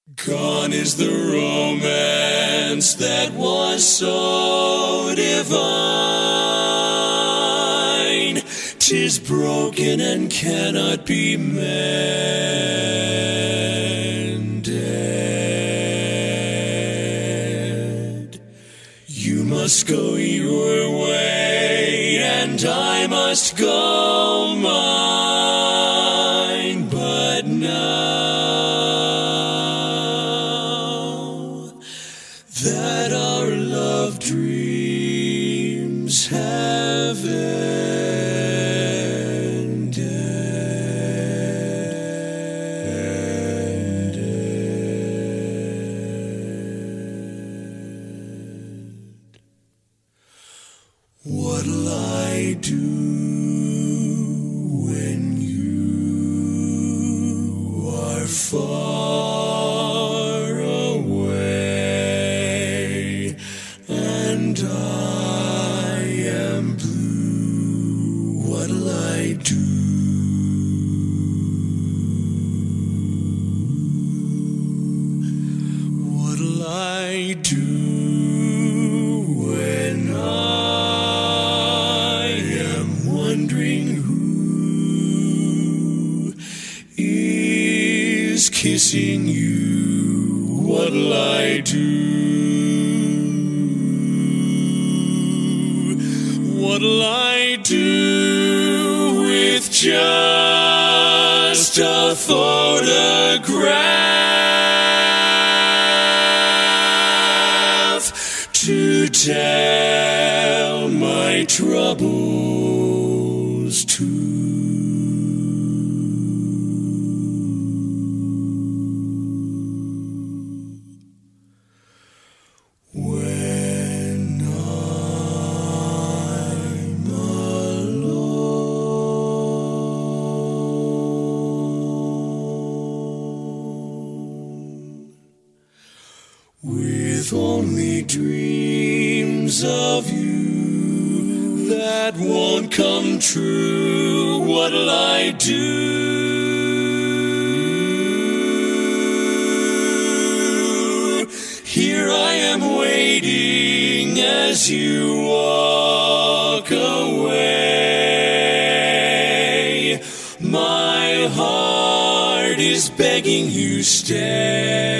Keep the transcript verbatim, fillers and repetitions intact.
Gone is the romance that was so divine. 'Tis broken and cannot be mended. You must go your way and I must go mine. But now that our love dreams have ended, what'll I do when you are far away and I am blue? What'll I do? What'll I do when I am wondering who is kissing you? What'll I do? What'll I do with just a photograph to tell my troubles to? When I'm alone, with only dreams of you that won't come true, what'll I do? Here I am waiting as you walk away. My heart is begging you stay.